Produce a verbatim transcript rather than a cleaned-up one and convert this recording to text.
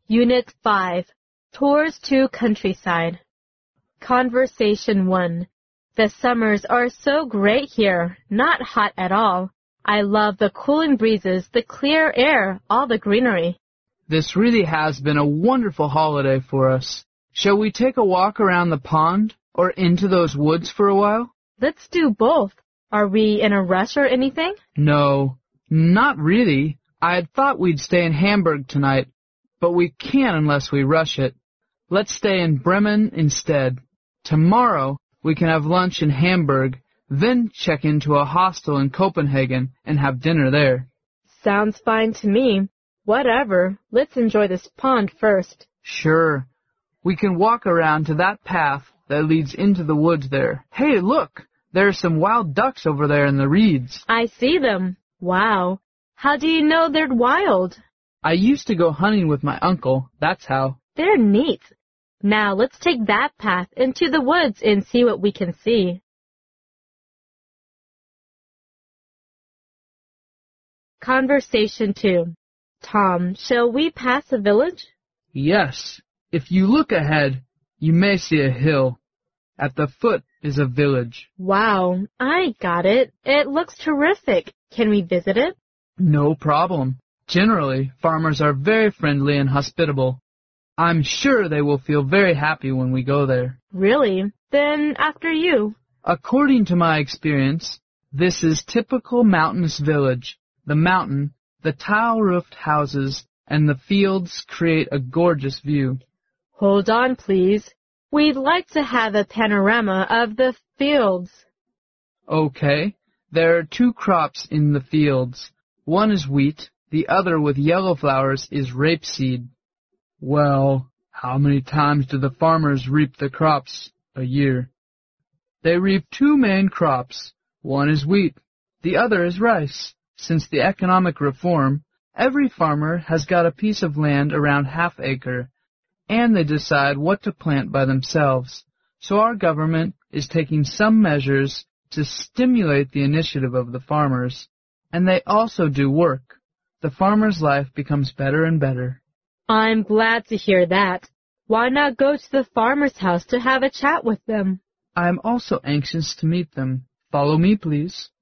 Unit five, Tours to Countryside. Conversation one. The summers are so great here, not hot at all. I love the cooling breezes, the clear air, all the greenery. This really has been a wonderful holiday for us. Shall we take a walk around the pond or into those woods for a while? Let's do both. Are we in a rush or anything? No, not really. I had thought we'd stay in Hamburg tonight, but we can't unless we rush it. Let's stay in Bremen instead. Tomorrow we can have lunch in Hamburg, then check into a hostel in Copenhagen and have dinner there. Sounds fine to me. Whatever. Let's enjoy this pond first. Sure. We can walk around to that path that leads into the woods there. Hey, look! There are some wild ducks over there in the reeds. I see them. Wow. How do you know they're wild? I used to go hunting with my uncle, that's how. They're neat. Now let's take that path into the woods and see what we can see. Conversation two. Tom, shall we pass a village? Yes. If you look ahead, you may see a hill. At the foot is a village. Wow, I got it. It looks terrific. Can we visit it? No problem. Generally, farmers are very friendly and hospitable. I'm sure they will feel very happy when we go there. Really? Then after you. According to my experience, this is typical mountainous village. The mountain, the tile-roofed houses, and the fields create a gorgeous view. Hold on, please. We'd like to have a panorama of the fields. Okay. There are two crops in the fields. One is wheat, the other with yellow flowers is rapeseed. Well, how many times do the farmers reap the crops a year? They reap two main crops. One is wheat, the other is rice. Since the economic reform, every farmer has got a piece of land around half acre, and they decide what to plant by themselves. So our government is taking some measures to stimulate the initiative of the farmers, and they also do work. The farmer's life becomes better and better. I'm glad to hear that. Why not go to the farmer's house to have a chat with them? I am also anxious to meet them. Follow me, please.